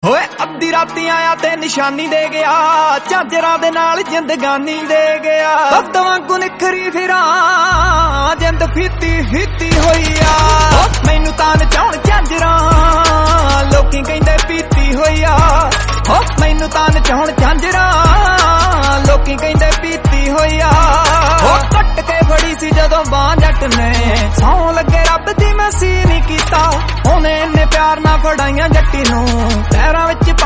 ਹੋਏ ਅੱਧੀ ਰਾਤੀ ਆਇਆ ਤੇ ਨਿਸ਼ਾਨੀ ਦੇ ਗਿਆ, ਝਾਂਜਰਾਂ ਦੇ ਨਾਲ ਜ਼ਿੰਦਗਾਨੀ ਦੇ ਗਿਆ। ਬੱਦ ਵਾਂਗੂ ਨਿਖਰੀ ਫਿਰਾਂ ਜਿੰਦ ਫੀਤੀ ਫੀਤੀ ਹੋਈ ਆ। ਮੈਨੂੰ ਤਾਂ ਨਚਾਉਣ ਝਾਂਜਰਾਂ ਲੋਕੀ ਕਹਿੰਦੇ ਪੀਤੀ ਹੋਈ ਆ। ਮੈਨੂੰ ਤਾਂ ਨਚਾਉਣ ਝਾਂਜਰਾਂ ਲੋਕੀ ਕਹਿੰਦੇ ਪੀਤੀ ਹੋਈ ਆ। ਕੱਟ ਕੇ ਫੜੀ ਸੀ ਜਦੋਂ ਬਾਂਹ ਜੱਟ ਨੇ, ਸੌਂ ਲੱਗੇ ਰੱਬ ਦੀ ਮੈਂ ਸੀ ਨਹੀਂ ਕੀਤਾ। ਉਹਨੇ ਇੰਨੇ ਪਿਆਰ ਨਾਲ ਫੜਾਈਆਂ ਜੱਟੀ ਨੂੰ, ਪੈਰਾਂ ਵਿੱਚ